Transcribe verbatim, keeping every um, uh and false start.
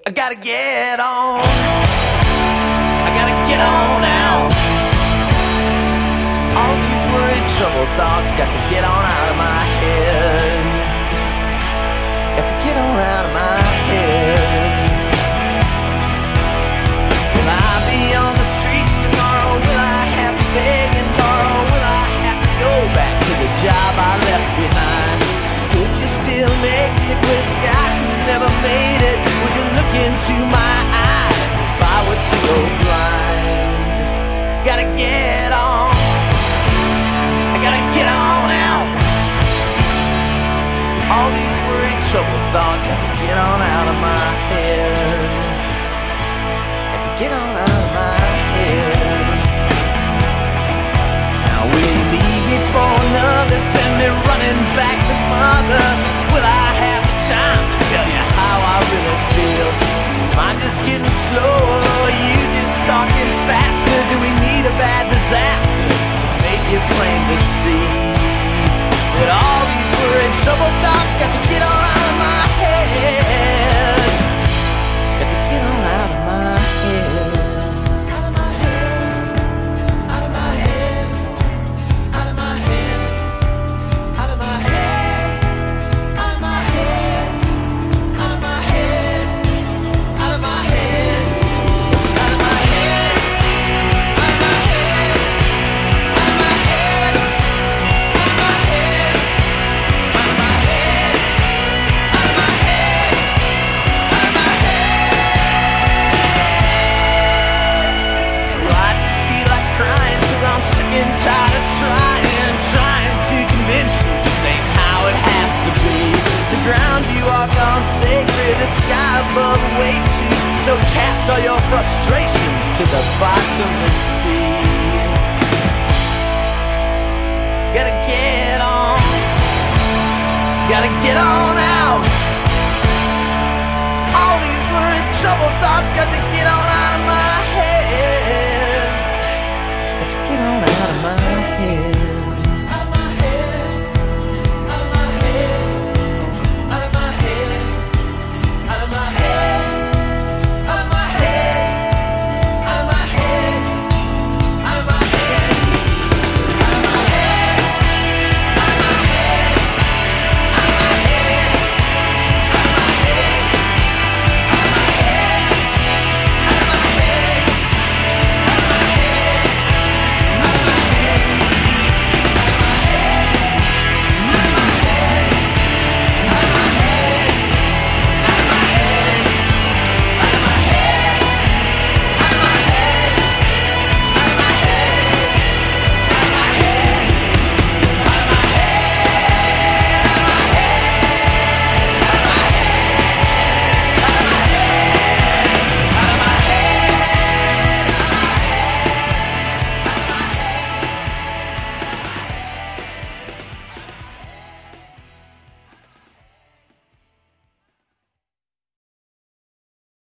I gotta get on. I gotta get on out. All these worried, troubled thoughts got to get on out of my head. Got to get on out of my head. Will I be on the streets tomorrow? Will I have to beg and borrow? Will I have to go back to the job I left behind? Could you still make it with a guy who never made it? Would you look into my eyes if I were to go blind? Gotta get on. I gotta get on out. All these worried, troubled thoughts have to get on out of my head. Have to get on out of my head. Now will you leave me for another? Send me running back to mother? Will I have the time to tell you how I really feel? Am I just getting slower, or are you just talking faster? Do we need a bad disaster to make it plain to see that all these worried, troubled thoughts got to get on out of my head? Got to get on out of my head. Out of my head. Out of my head. Out of my head. Out of my head. Out of my head. Out of my head. Out of my head. Out of my head. Out of my head. Out of my head. Out of my head. I'm sick and tired of trying, trying to convince you this ain't how it has to be. The ground you walk on sacred, the sky above awaits you. So cast all your frustrations to the bottomless sea. Gotta get on, gotta get on out. All these worried, troubled thoughts got to get on out of my head. Get on out of my head.